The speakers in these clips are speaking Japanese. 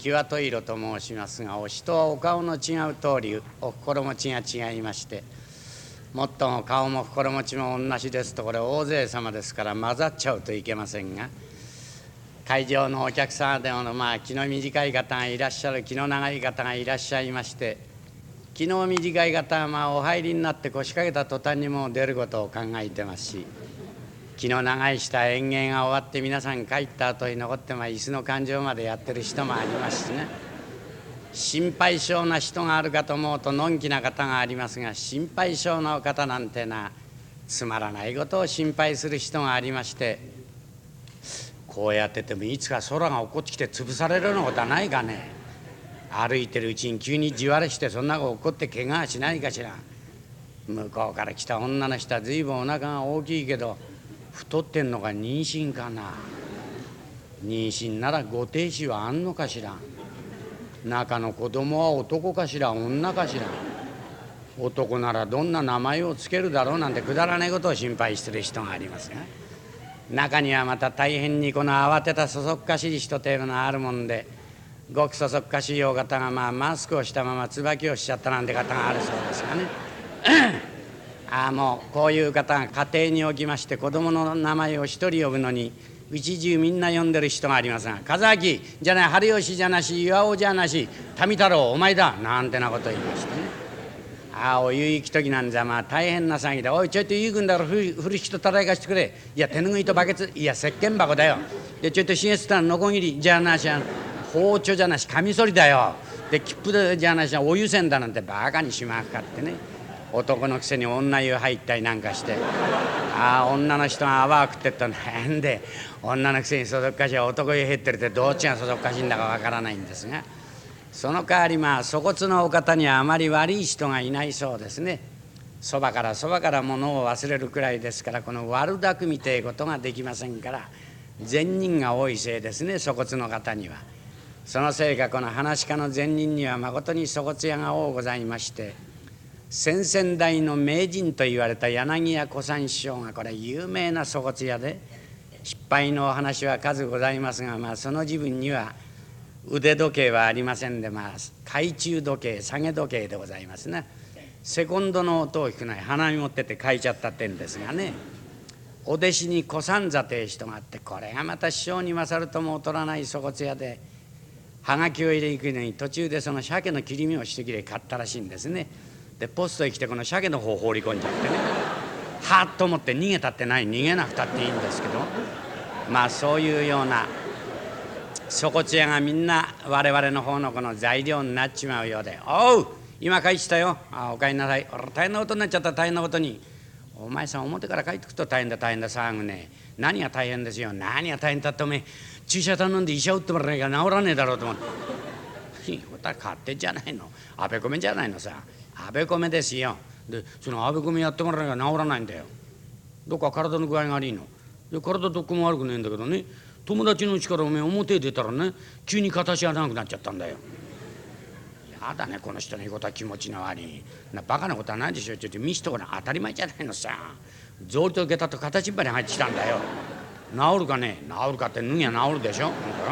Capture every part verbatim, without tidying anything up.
際と色と申しますが、お人はお顔の違う通りお心持ちが違いまして、もっとも顔も心持ちも同じですと、これ大勢様ですから混ざっちゃうといけませんが、会場のお客様でもまあ気の短い方がいらっしゃる、気の長い方がいらっしゃいまして、気の短い方はまあお入りになって腰掛けた途端にもう出ることを考えてますし、気の長い人は演芸が終わって皆さん帰った後に残ってまあ椅子の勘定までやってる人もありますしね、心配性な人があるかと思うとのんきな方がありますが、心配性の方なんてなつまらないことを心配する人がありまして、こうやっててもいつか空が落っこってきて潰されるようなことはないかね。歩いてるうちに急に地割れしてそんなこと起こって怪我はしないかしら。向こうから来た女の人は随分お腹が大きいけど太ってんのか妊娠かな。妊娠ならご亭主はあんのかしら。中の子供は男かしら女かしら。男ならどんな名前をつけるだろうなんてくだらないことを心配してる人がありますが、中にはまた大変にこの慌てたそそっかしい人というのがあるもんで、ごくそそっかしいお方がまあマスクをしたまま椿をしちゃったなんて方があるそうですがねああ、もうこういう方が家庭におきまして子供の名前を一人呼ぶのにうち中みんな呼んでる人がありますが、風明じゃない、春吉じゃなし、岩尾じゃなし、民太郎お前だなんてなこと言いましてね、ああお湯行き時なんざまあ大変な騒ぎで、おいちょいと湯くんだろ、風呂敷とたらい貸してくれ、いや手ぬぐいとバケツ、いや石鹸箱だよ、でちょいとしげつたらのこぎりじゃなし、包丁じゃなしカミソリだよ、で切符じゃなしお湯煎だなんてバカにしまかってね、男のくせに女湯入ったりなんかして、ああ女の人が泡を食ってっとなんで女のくせにそそっかしい男湯入ってるってどっちがそそっかしいんだかわからないんですが、その代わりまあ粗骨のお方にはあまり悪い人がいないそうですね。そばからそばから物を忘れるくらいですから、この悪巧みということができませんから善人が多いせいですね、粗骨の方には。そのせいかこの噺家の善人にはまことに粗骨屋が多ございまして、先々代の名人と言われた柳家小三師匠がこれ有名な粗骨屋で、失敗のお話は数ございますが、まあその自分には腕時計はありませんで、まあ懐中時計下げ時計でございますね。セコンドの音を聞くのに鼻に持ってって書いちゃったってんですがね、お弟子に小三座という人があって、これがまた師匠に勝るとも劣らない粗骨屋で、はがきを入れに行くのに途中でその鮭の切り身を一切れ買ったらしいんですね。でポストへ来てこの鮭の方を放り込んじゃってね、はっと思って逃げたってない、逃げなくたっていいんですけど、まあそういうような粗骨屋がみんな我々の方のこの材料になっちまうようで、おう今帰ってきたよ、あお帰りなさい、俺大変なことになっちゃった、大変なことに、お前さん表から帰ってくると大変だ大変だ騒ぐね、何が大変ですよ、何が大変だっておめえ注射頼んで医者打ってもらわなきゃ治らねえだろうと思って、いいことは勝手じゃないの、あべこめじゃないのさ、あべこめですよ。でそのあべこめやってもらわなきゃ治らないんだよ。どっか体の具合が悪いので、体どこも悪くねえんだけどね、友達のうちからおめえ表へ出たらね急に形が長くなっちゃったんだよ。やだねこの人の言うことは気持ちの悪いな、バカなことはないでしょ、ちょっと見しとこな、当たり前じゃないのさ、草履と下駄と形っぱに入ってきたんだよ。治るかね、治るかって脱ぎゃ治るでしょ、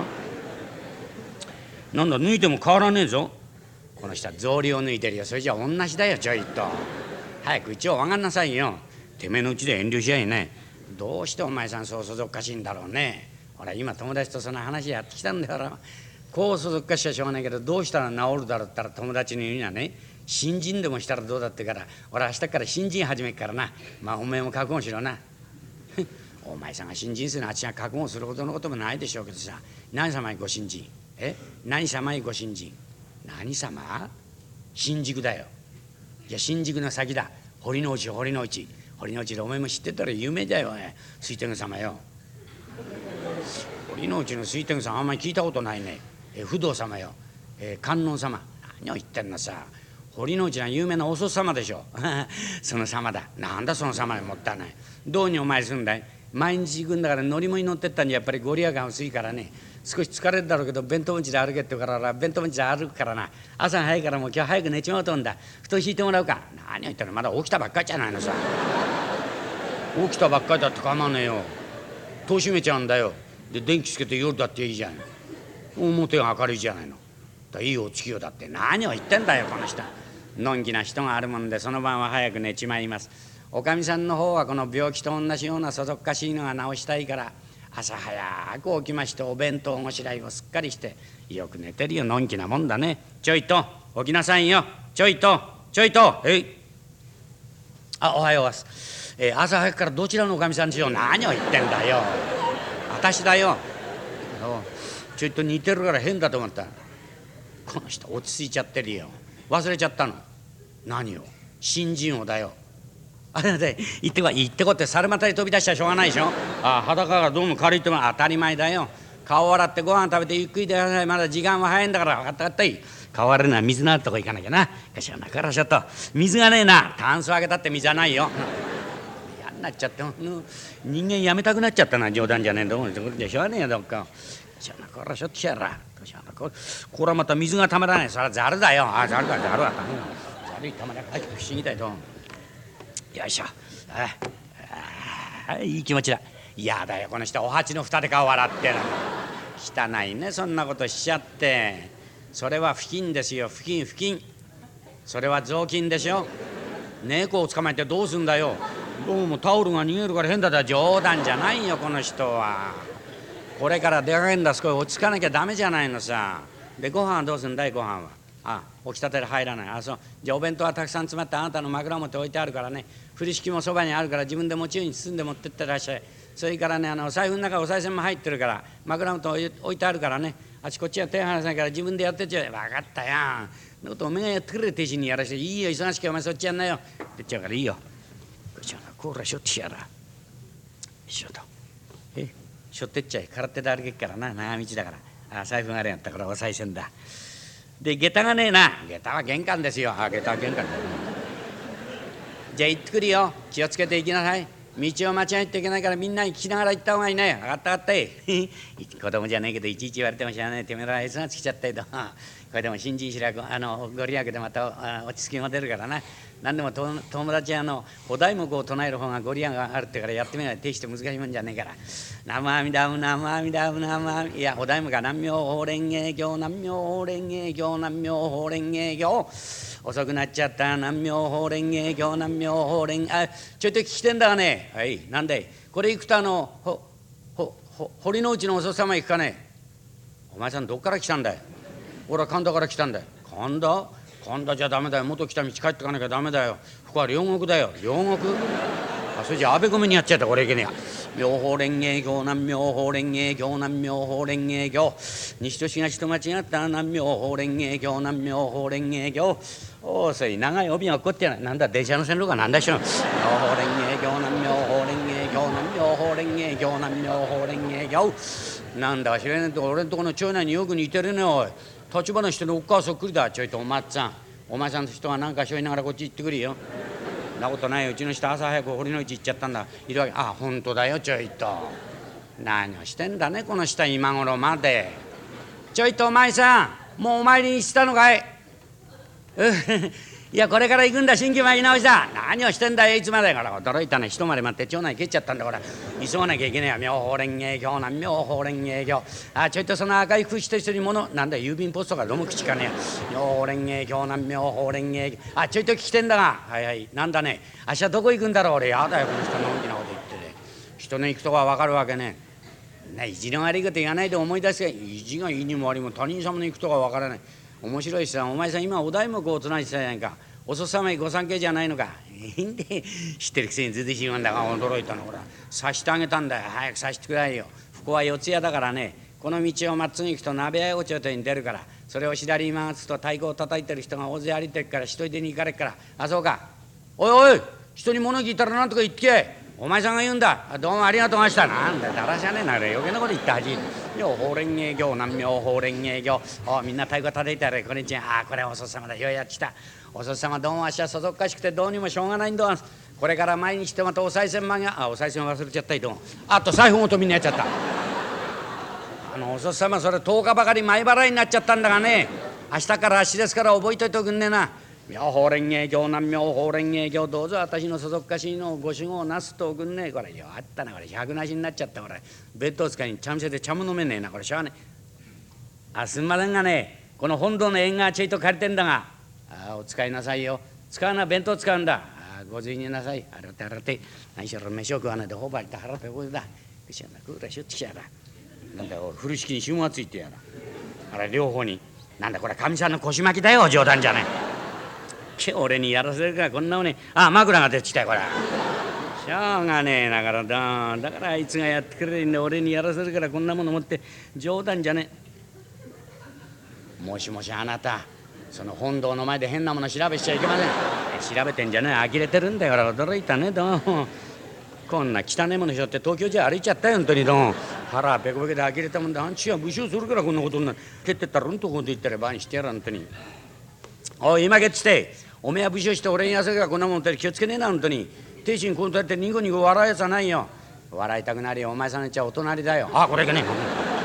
なんだ脱いでも変わらねえぞ、この人は草履を脱いでるよ、それじゃ同じだよ、ちょいと早くうちを上がんなさいよ、てめえのうちで遠慮しやいね、どうしてお前さんそうそそっかしいんだろうね。ほら今友達とその話やってきたんだから、こうそそっかしはしょうがないけどどうしたら治るだろうって言ったら、友達に言うにはね、新人でもしたらどうだってから、俺明日から新人始めっからな、まあお前も覚悟しろなお前さんが新人するのはあっちが覚悟するほどのこともないでしょうけどさ、何様にご新人、え何様にご新人、何様、新宿だよ。いや新宿の先だ、堀之内堀之内堀之内でお前も知ってたら有名だよ、水天宮様よ。堀之内の水天宮様あんまり聞いたことないね。え不動様よ、え観音様、何を言ってんのさ、堀之内は有名なお祖様でしょその様だ、なんだその様にもったいない、どうにお前すんだい、毎日行くんだから乗り物に乗ってったんにやっぱりご利益が薄いからね、少し疲れるだろうけど弁当持ちで歩けって言うから弁当持ちで歩くからな、朝早いからもう今日早く寝ちまうとんだ、布団引いてもらうか、何を言ってんの、まだ起きたばっかりじゃないのさ起きたばっかりだって構わねえよ、戸閉めちゃうんだよ、で電気つけて夜だっていいじゃん、表が明るいじゃないの、 といいお月夜だって何を言ってんだよこの人。のんきな人があるもんでその晩は早く寝ちまいます。おかみさんの方はこの病気と同じようなそそっかしいのが治したいから朝早く起きましてお弁当ごしらえをすっかりしてよく寝てるよ。のんきなもんだね。ちょいと起きなさいよ。ちょいとちょいとえい。あ、おはようございます。えー、朝早くからどちらのおかみさんでしょう。何を言ってんだよ。私だよ。ちょいと似てるから変だと思った。この人落ち着いちゃってるよ。忘れちゃったの。何を。新人王だよ。あれで行ってこい行ってこいって猿股に飛び出したらしょうがないでしょ。ああ裸がどうも軽いっても当たり前だよ。顔洗ってご飯食べてゆっくりでください。まだ時間は早いんだから分かった分かったい。顔洗うのは水のあるとこ行かなきゃな。かしらなからしょっと水がねえな。タンスをあげたって水はないよ。嫌になっちゃって人間やめたくなっちゃったな。冗談じゃねえんだもん。しょうがねえよどっか。しゃなからしょってやら。これはまた水がたまらない。それはざるだよ。あざるだざるだったね。ざるいたまらない。不思議だよ。よいしょ。ああいい気持ちだ。いやだよこの人お鉢の蓋で顔笑ってる。汚いねそんなことしちゃって。それは布巾ですよ。布巾布巾。それは雑巾でしょ。猫を捕まえてどうすんだよ。どうもタオルが逃げるから変だだ。冗談じゃないよこの人は。これから出かけんだ。少し落ち着かなきゃダメじゃないのさ。でご飯はどうすんだい。ご飯はあ起きたてで入らない。あそうじゃあお弁当はたくさん詰まってあなたの枕元置いてあるからね。振り敷きもそばにあるから自分で餅に包んで持ってってらっしゃい。それからねあの財布の中お賽銭も入ってるから枕元置いてあるからね。あちこっちは手離せないから自分でやってっちゃう。分かったよ。のことおめえがやってくれる手品にやらしていいよ。忙しくお前そっちやんなよって言っちゃうからいいよ。こらしょってやらしょとえしょってっちゃい。空手で歩けっからな長道だから。あ財布があれやったからお賽銭だ。で下駄がねえな。下駄は玄関ですよ。あ下駄は玄関だ。じゃあ行ってくるよ。気をつけて行きなさい。道を間違えていけないからみんなに聞きながら行った方がいいね。分かった分かったい。子供じゃねえけどいちいち言われても知らない。てめえら S がつきちゃったけどこれでも新人白くあのご利益でまた落ち着きも出るからな。何でもと友達あのお題目を唱える方がご利益があるってからやってみない。定して難しいもんじゃねえから。南無阿弥陀仏南無阿弥陀仏南無阿弥いやお題目が南無法蓮華経南無法蓮華経南無法蓮華経。遅くなっちゃった南無法蓮華経南無法蓮あちょいと聞きてんだがね。はいなんでこれ行くとあのほほほ堀之内のお父様行くかね。お前さんどっから来たんだい。俺は神田から来たんだよ。神田神田じゃダメだよ。元来た道帰ってかなきゃダメだよ。ここは両国だよ。両国あそれじゃあべこめにやっちゃった。これいけねえや。妙法蓮華経南無妙法蓮華経南無妙法蓮華経西と東と間違った南無妙法蓮華経南無妙法蓮華経おおそれ長い帯が起こってない。なんだ電車の線路かなんだしょ。妙法蓮華経南無妙法蓮華経南無妙法蓮華経南無妙法蓮華経なんだか知らねえと俺んとこの町内によく似てるねおい。立花してるおっかはそっくりだ。ちょいとおまっつぁんお前さんの人が何かしょいながらこっち行ってくるよ。なことないよ。うちの人朝早く堀之内行っちゃったんだ。いるわけあ本当だよ。ちょいと何をしてんだねこの人今頃まで。ちょいとお前さんもうお参りにしたのかい。いやこれから行くんだ。新規参り直しだ。何をしてんだよいつまでから。驚いたね。一回り待って町内蹴っちゃったんだ。これ急がなきゃいけねえや。妙法蓮華経南妙法蓮華経あちょいとその赤い服してる人に物なんだ郵便ポストがどうも口かねえや。妙法蓮華経南妙法蓮華経あちょいと聞きてんだがはいはいなんだね。明日どこ行くんだろう。俺やだよこの人のんきなこと言ってね。人の行くとこは分かるわけねえ。意地の悪いこと言わないで思い出すが意地がいいにも悪いも他人様の行くとこは分からない。面白いさお前さん今お題目を唱えてたじゃないか。おそ様にご参詣じゃないのか。いいんで知ってるくせにずずしいもんだが驚いたの。ほら刺してあげたんだよ。早く刺してくれよ。ここは四谷だからね。この道をまっつぐ行くと鍋屋横丁に出るからそれを左に回すと太鼓を叩いてる人が大勢歩いてるから一人でに行かれっから。あそうか。おいおい人に物聞いたらなんとか言ってけ。お前さんが言うんだ。どうもありがとうました。なんだだらしゃねえな余計なこと言って恥。妙法蓮華経南妙法蓮華経おみんな太鼓叩いてあれこんにちは。あこれはお父様だようやってきた。お父様どうもあっしはそそっかしくてどうにもしょうがないんだ。これから毎日してまたお賽銭間があお賽銭忘れちゃったいどうもあと財布ごとみんなやっちゃった。あのお父様それとおかばかり前払いになっちゃったんだがね。明日から足ですから覚えといておくんねえな。妙法蓮華経南妙法蓮華経どうぞ私のそそっかしいのをご守護なすとおくんねえ。これよあったなこれ百なしになっちゃった。これベッド使いに茶店で茶も飲めねえな。これしょうがねえ。あすんませんがねこの本堂の縁側ちょいと借りてんだが、ああお使いなさいよ。使うな弁当使うんだ。ああご随になさい。洗って洗って。何しろ飯を食わないでほばりと腹ペコだ。くしゃなくらしゅってきちゃだ。なんだよ風呂敷に紐がついてやら。あれ両方に。なんだこれかみさんの腰巻きだよ冗談じゃない。俺にやらせるからこんなもんね。ああ枕が出てきたよこれ。しょうがねえながらだ。だからあいつがやってくれるんで俺にやらせるからこんなもの持って冗談じゃねえ。もしもしあなたその本堂の前で変なもの調べしちゃいけません。調べてんじゃねえ呆れてるんだよ。驚いたねどうこんな汚いものしょって東京じゃ歩いちゃったよ本当にどう腹ペコペコで呆れたもんであんちは無償するからこんなことになる。蹴ってったらうんとこで言ったら場にしてやらんとに。おい今けっつっておめえは武将して俺にやらせるからこんなもんって気をつけねえな本当に。亭主にこうやってニコニコ笑うやつはないよ。笑いたくなりよお前さんのうちはお隣だよ。あこれがね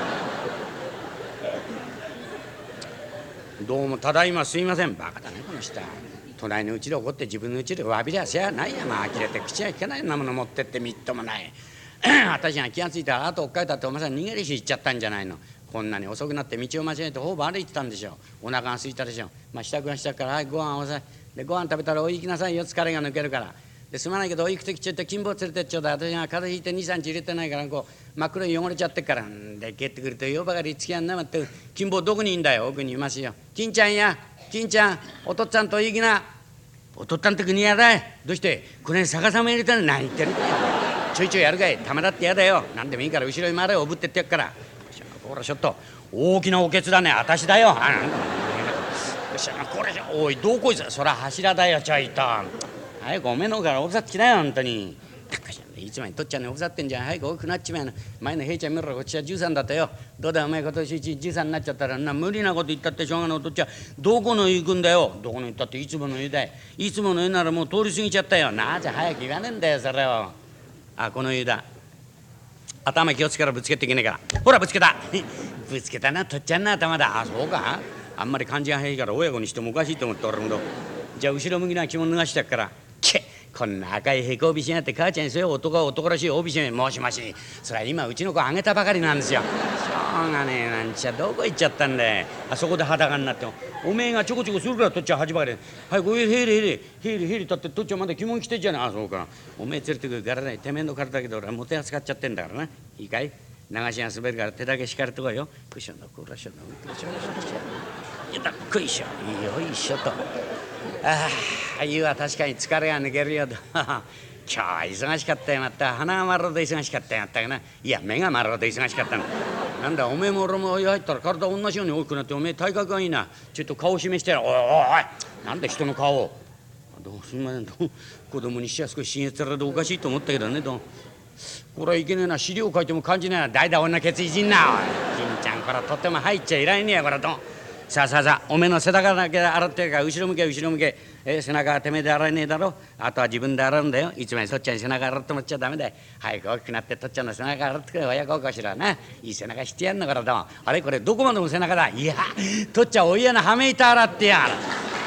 どうもただいますいません。バカだねこの人。隣のうちで怒って自分のうちで詫びりゃせやないや。まあ呆れて口が利かないようなもの持ってってみっともない私が気がついたらあと追っかけたってお前さん逃げるし行っちゃったんじゃないの。こんなに遅くなって道を間違えてほぼ歩いてたんでしょ。お腹が空いたでしょ。まあ支度がしたからはいご飯おさいでご飯食べたらおい行きなさいよ疲れが抜けるから。ですまないけどお行く時ちょっと金棒連れてっちょうだい。私が風邪ひいてにさんにち入れてないからこう真っ黒に汚れちゃってっからんで帰ってくるとよばかりつきやんなまって金棒どこにいんだよ。奥にいますよ。金ちゃんや金ちゃんお父っつぁんと行きな。お父っつぁんって国やだい。どうしてこれ逆さま入れたら何言ってるかよ。ちょいちょいやるかい。ためだってやだよ。何でもいいから後ろに回れおぶってってやっから。ほらちょっと大きなおけつだね私だよ。あこれじゃおいどこいつそら柱だよちょいと。早くおめえの方からおぶさってきなよ本当に。いつまでとっちゃんねおぶさってんじゃん。早く大きくなっちまえな。前の平ちゃん見ろこっちはじゅうさんだったよ。どうだお前今年いちじゅうさんになっちゃったらな無理なこと言ったってしょうがない。おとっちゃんどこの湯行くんだよ。どこの湯ったっていつもの湯だい。いつもの湯ならもう通り過ぎちゃったよ。なぜ早く言わねえんだよそれを。あこの湯だ。頭気をつけろぶつけていけねえから。ほらぶつけたぶつけたなとっちゃんの頭だ。あそうかあんまり感じが早いから親子にしてもおかしいと思って俺もど。じゃあ後ろ向きな着物脱がしてやっからけこんな赤いへこ帯しやがって母ちゃんにそういう男は男らしい帯締め申しまし。それは今うちの子あげたばかりなんですよ。しょうがねえなんちゃどこ行っちゃったんだよ。あそこで裸になってもおめえがちょこちょこするからとっちゃん恥ばかりではいこういうヘリヘリヘリヘリ立ってとっちゃんまだ着物着てんじゃない。あそうかおめえ連れてくるからねてめえの体だけど俺はもて扱っちゃってんだからな。いいかい流しが滑るから手だけ叱るとこよ。クッションのクラッションのクラッションのクラッションよっとクイショよいしょと。ああ湯は確かに疲れが抜けるよと今日は忙しかったよまった鼻が丸ほど忙しかったよまったかな。いや目が丸ほど忙しかったのなんだおめえも俺も湯入ったら体同じように大きくなっておめえ体格がいいな。ちょっと顔示してやろ。おいおいおいなんで人の顔をどうすみません子供にしちゃ少し親切らでおかしいと思ったけどねどこれはいけねえな。資料書いても感じねえな。代々女ケツいじんなおい金ちゃんこれとっても入っちゃいらんねえやこれと。さあさあさあおめえの背中だけ洗ってるから後ろ向け後ろ向け、えー、背中はてめえで洗えねえだろ。あとは自分で洗うんだよ。いつまでそっちゃんに背中洗ってもらっちゃダメだよ。早く大きくなってとっちゃんの背中洗ってくれ親孝行しろな。いい背中してやんのからだもん。あれこれどこまでも背中だ。いやとっちゃんお家のはめ板洗ってやる。